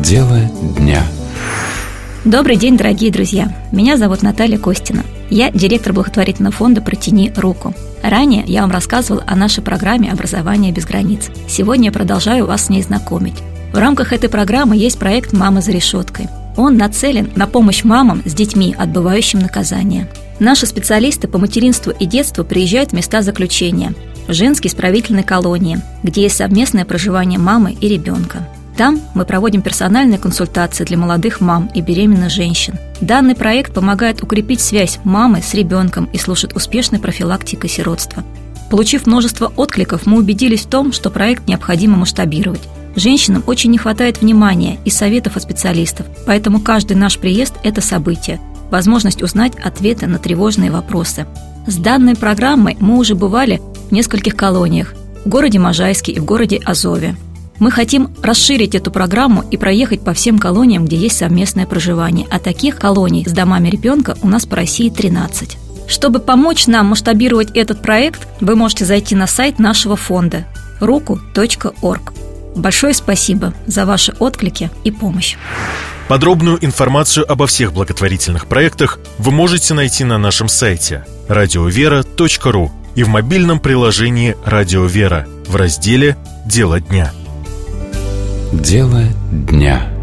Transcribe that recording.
Дело дня. Добрый день, дорогие друзья. Меня зовут Наталья Костина. Я директор благотворительного фонда «Протяни руку». Ранее я вам рассказывала о нашей программе «Образование без границ». Сегодня я продолжаю вас с ней знакомить. В рамках этой программы есть проект «Мама за решеткой». Он нацелен на помощь мамам с детьми, отбывающим наказание. Наши специалисты по материнству и детству приезжают в места заключения, в женские исправительные колонии, где есть совместное проживание мамы и ребенка. Там мы проводим персональные консультации для молодых мам и беременных женщин. Данный проект помогает укрепить связь мамы с ребенком и служит успешной профилактикой сиротства. Получив множество откликов, мы убедились в том, что проект необходимо масштабировать. Женщинам очень не хватает внимания и советов от специалистов, поэтому каждый наш приезд – это событие, возможность узнать ответы на тревожные вопросы. С данной программой мы уже бывали в нескольких колониях – в городе Можайске и в городе Азове. Мы хотим расширить эту программу и проехать по всем колониям, где есть совместное проживание, а таких колоний с домами ребенка у нас по России 13. Чтобы помочь нам масштабировать этот проект, вы можете зайти на сайт нашего фонда ruku.org. Большое спасибо за ваши отклики и помощь. Подробную информацию обо всех благотворительных проектах вы можете найти на нашем сайте radiovera.ru и в мобильном приложении «Радио Вера» в разделе «Дело дня». Дело дня.